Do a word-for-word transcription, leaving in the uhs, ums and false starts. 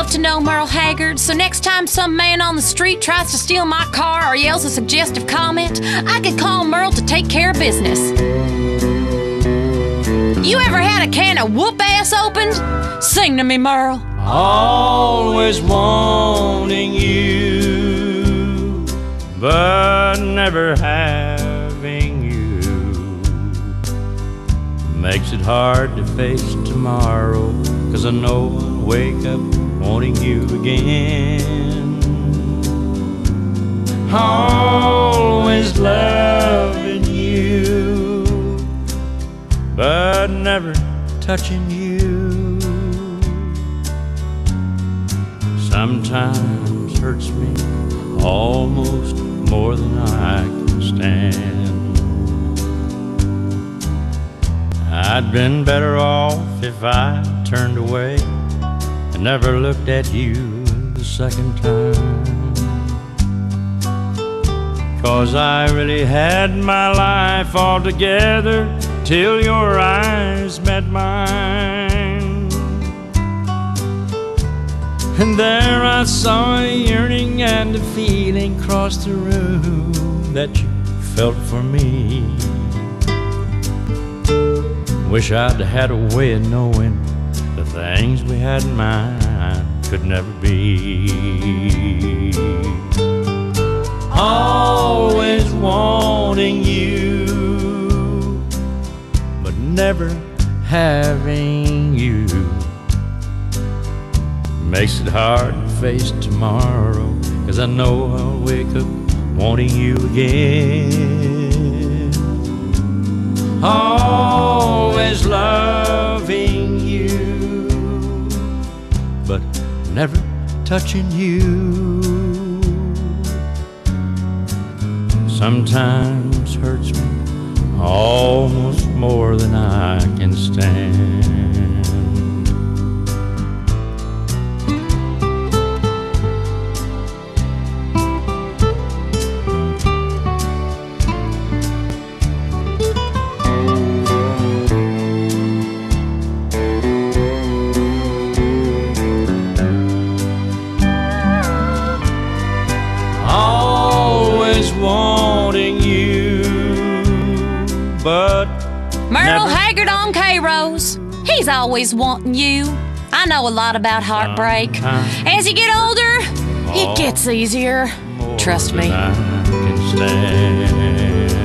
love to know Merle Haggard, so next time some man on the street tries to steal my car or yells a suggestive comment, I could call Merle to take care of business. You ever had a can of whoop-ass opened? Sing to me, Merle. Always wanting you, but never having you makes it hard to face tomorrow, 'cause I know I'll wake up wanting you again. Always loving you, but never touching you. Sometimes hurts me almost more than I can stand. I'd been better off if I turned away and never looked at you the second time, 'cause I really had my life all together till your eyes met mine. And there I saw a yearning and a feeling cross the room that you felt for me. Wish I'd had a way of knowing the things we had in mind could never be. Always wanting you, but never having you makes it hard to face tomorrow, 'cause I know I'll wake up wanting you again. Always loving you, but never touching you. Sometimes hurts me almost more than I can stand. Wanting you, but Merle never. Haggard on K-Rose. He's always wanting you. I know a lot about heartbreak. Sometimes As you get older, it gets easier. more Trust than me. I can stand.